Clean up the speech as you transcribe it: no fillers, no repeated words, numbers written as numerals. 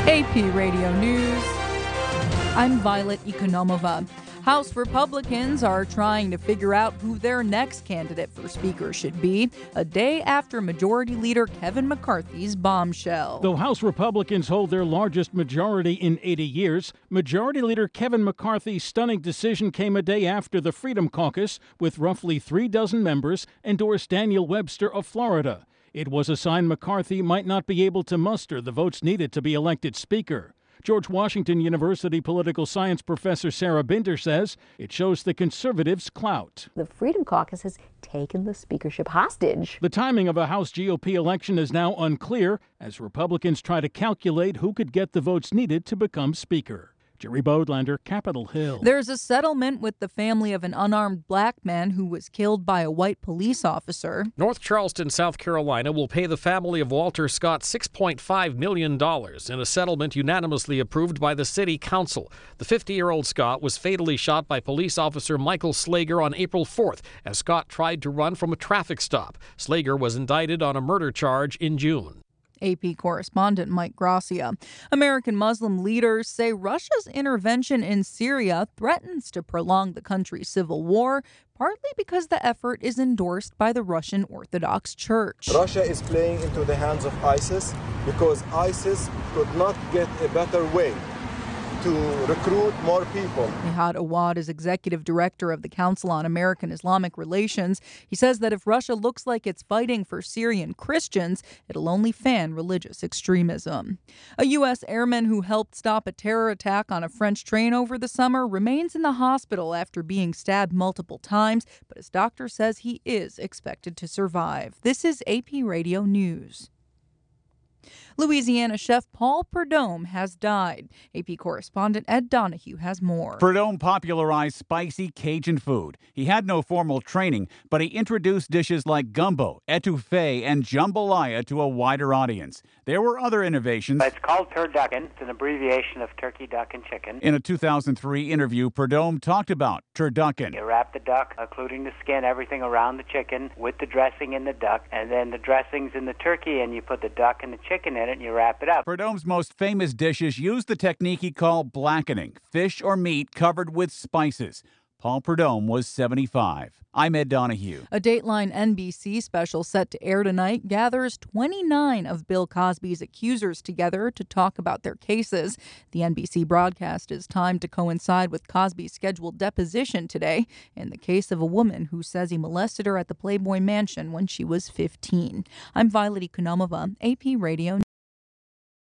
AP Radio News. I'm Violet Ekonomova. House Republicans are trying to figure out who their next candidate for Speaker should be, a day after Majority Leader Kevin McCarthy's bombshell. Though House Republicans hold their largest majority in 80 years, Majority Leader Kevin McCarthy's stunning decision came a day after the Freedom Caucus, with roughly 36 members, endorsed Daniel Webster of Florida. It was a sign McCarthy might not be able to muster the votes needed to be elected Speaker. George Washington University political science professor Sarah Binder says it shows the conservatives' clout. The Freedom Caucus has taken the speakership hostage. The timing of a House GOP election is now unclear as Republicans try to calculate who could get the votes needed to become Speaker. Jerry Bodlander, Capitol Hill. There's a settlement with the family of an unarmed black man who was killed by a white police officer. North Charleston, South Carolina will pay the family of Walter Scott $6.5 million in a settlement unanimously approved by the city council. The 50-year-old Scott was fatally shot by police officer Michael Slager on April 4th as Scott tried to run from a traffic stop. Slager was indicted on a murder charge in June. AP correspondent Mike Gracia. American Muslim leaders say Russia's intervention in Syria threatens to prolong the country's civil war, partly because the effort is endorsed by the Russian Orthodox Church. Russia is playing into the hands of ISIS because ISIS could not get a better way to recruit more people. Nihad Awad is executive director of the Council on American Islamic Relations. He says that if Russia looks like it's fighting for Syrian Christians, it'll only fan religious extremism. A U.S. airman who helped stop a terror attack on a French train over the summer remains in the hospital after being stabbed multiple times, but his doctor says he is expected to survive. This is AP Radio News. Louisiana chef Paul Prudhomme has died. AP correspondent Ed Donahue has more. Prudhomme popularized spicy Cajun food. He had no formal training, but he introduced dishes like gumbo, etouffee, and jambalaya to a wider audience. There were other innovations. It's called turducken. It's an abbreviation of turkey, duck, and chicken. In a 2003 interview, Prudhomme talked about turducken. You wrap the duck, including the skin, everything around the chicken, with the dressing in the duck, and then the dressings in the turkey, and you put the duck and the chicken in it, and you wrap it up. Prudhomme's most famous dishes use the technique he called blackening, fish or meat covered with spices. Paul Prudhomme was 75. I'm Ed Donahue. A Dateline NBC special set to air tonight gathers 29 of Bill Cosby's accusers together to talk about their cases. The NBC broadcast is timed to coincide with Cosby's scheduled deposition today in the case of a woman who says he molested her at the Playboy Mansion when she was 15. I'm Violet Ekonomova, AP Radio